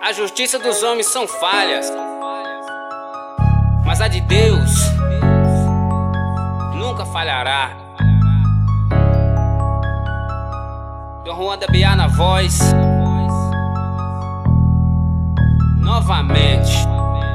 A justiça dos homens são falhas, mas a de Deus nunca falhará. Dom Juan da BA na voz, novamente.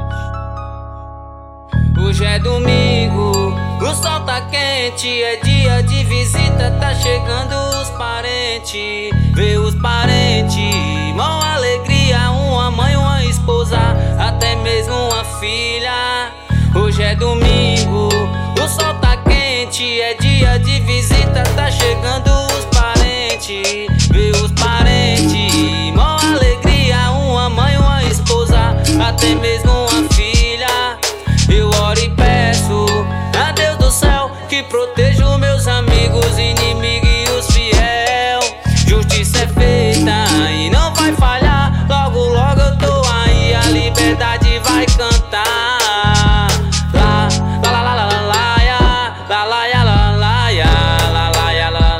Hoje é domingo, o sol tá quente, é dia de visita, tá chegando os parentes. Vê os parentes, mó alegria, uma mãe, uma esposa, até mesmo uma filha. Hoje é domingo, o sol tá quente, é dia de visita, tá chegando os parentes. Vê os parentes, mó alegria, uma mãe, uma esposa, até mesmo uma filha. Eu oro e peço a Deus do céu que proteja os meus amigos, inimigos e os fiel. Justiça é feita e não vai falhar, logo logo eu tô aí, a liberdade vai cantar. Lá, lá, lá, lá, lá, lá, lá, lá, lá, lá, lá, lá, lá, lá, lá,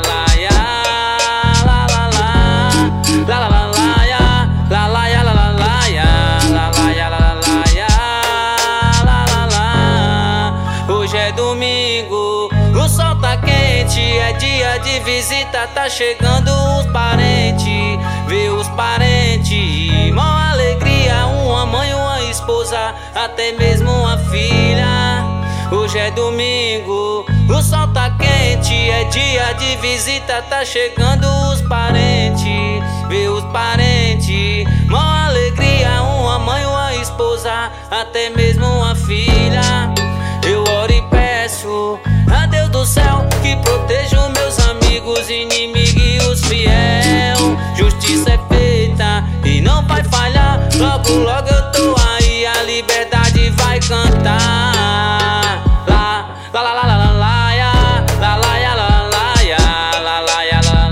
hoje é domingo, o sol tá quente, é dia de visita, tá chegando os parentes. Vê os parentes, mó alegria, uma mãe, uma esposa, até mesmo uma filha. Hoje é domingo, o sol tá quente, é dia de visita, tá chegando os parentes. Vê os parentes, mó alegria, uma mãe, uma esposa, até mesmo uma filha. Eu oro e peço a Deus do céu que proteja os meus amigos, inimigos e os fiel. Justiça é feita e não vai falhar, logo logo eu tô aí, a liberdade vai cantar. Lá, lá, lá, lá, lá, lá, lá, lá, lá, lá, lá, lá, lá, lá,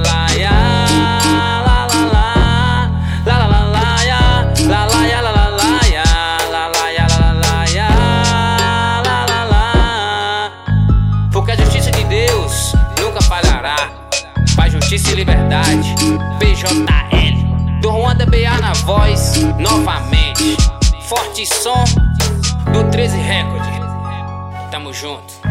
porque a justiça de Deus nunca falhará. Paz, justiça e liberdade. PJL. Dom Juan da BA na voz, novamente. Forte som do 13 Record. Tamo junto.